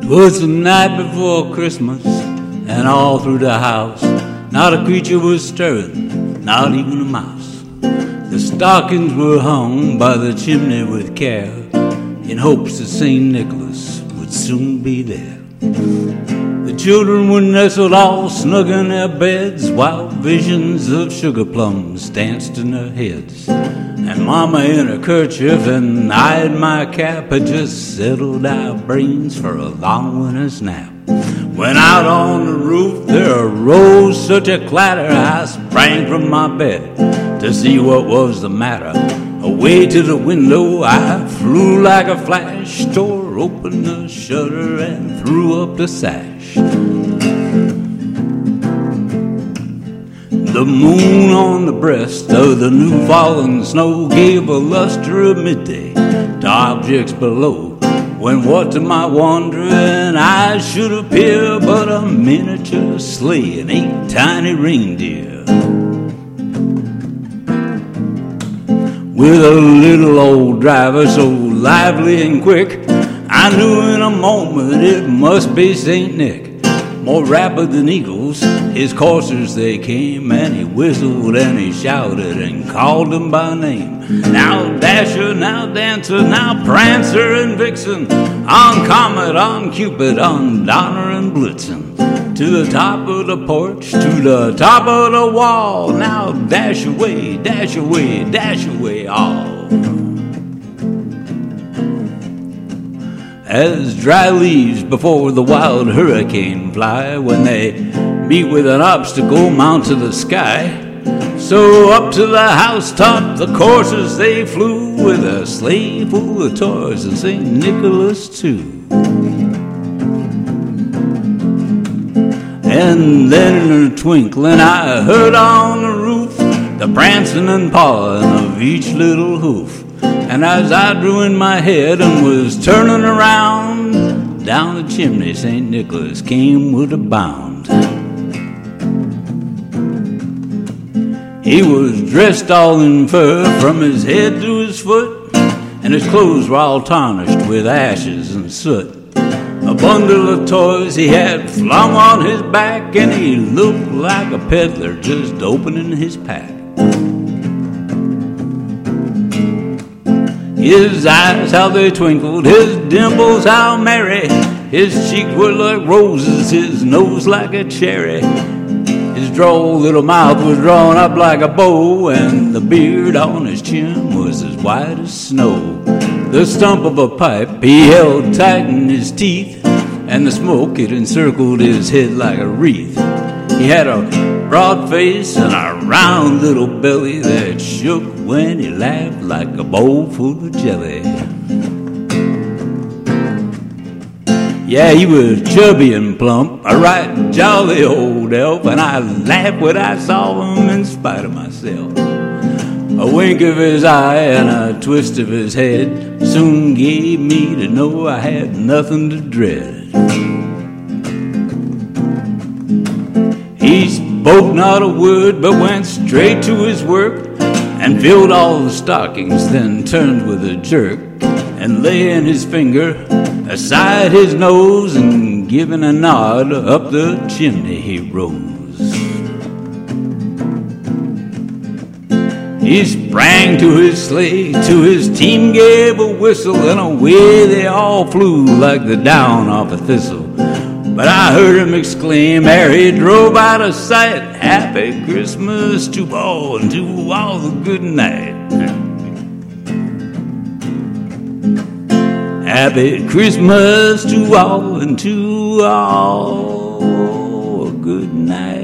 'Twas the night before Christmas, and all through the house not a creature was stirring, not even a mouse. The stockings were hung by the chimney with care, in hopes that St. Nicholas would soon be there. The children were nestled all snug in their beds, while visions of sugar plums danced in their heads. And Mama in her kerchief and I in my cap had just settled our brains for a long winter's nap. When out on the roof there arose such a clatter, I sprang from my bed to see what was the matter. Away to the window I flew like a flash, tore open the shutter and threw up the sash. The moon on the breast of the new fallen snow gave a luster of midday to objects below, when what to my wondering eyes should appear but a miniature sleigh and 8 tiny reindeer, with a little old driver so lively and quick I knew in a moment it must be St. Nick. More rapid than eagles, his coursers they came, and he whistled and he shouted and called them by name. Now Dasher, now Dancer, now Prancer and Vixen, on Comet, on Cupid, on Donner and Blitzen. To the top of the porch, to the top of the wall, now dash away, dash away, dash away all. As dry leaves before the wild hurricane fly, when they meet with an obstacle mount to the sky, so up to the housetop the coursers they flew, with a sleigh full of toys and St. Nicholas too. And then in a twinkling I heard on the roof the prancing and pawing of each little hoof. And as I drew in my head and was turning around, down the chimney St. Nicholas came with a bound. He was dressed all in fur from his head to his foot, and his clothes were all tarnished with ashes and soot. A bundle of toys he had flung on his back, and he looked like a peddler just opening his pack. His eyes, how they twinkled, his dimples, how merry. His cheeks were like roses, his nose like a cherry. His droll little mouth was drawn up like a bow, and the beard on his chin was as white as snow. The stump of a pipe he held tight in his teeth, and the smoke it encircled his head like a wreath. He had a broad face and a round little belly that shook when he laughed like a bowl full of jelly. Yeah, he was chubby and plump, a right jolly old elf, and I laughed when I saw him in spite of myself. A wink of his eye and a twist of his head soon gave me to know I had nothing to dread. He spoke not a word, but went straight to his work, and filled all the stockings, then turned with a jerk, and laying his finger aside his nose, and giving a nod, up the chimney he rose. He sprang to his sleigh, to his team gave a whistle, and away they all flew like the down off a thistle. But I heard him exclaim ere he drove out of sight, "Happy Christmas to all, and to all the good night." Happy Christmas to all, and to all a good night.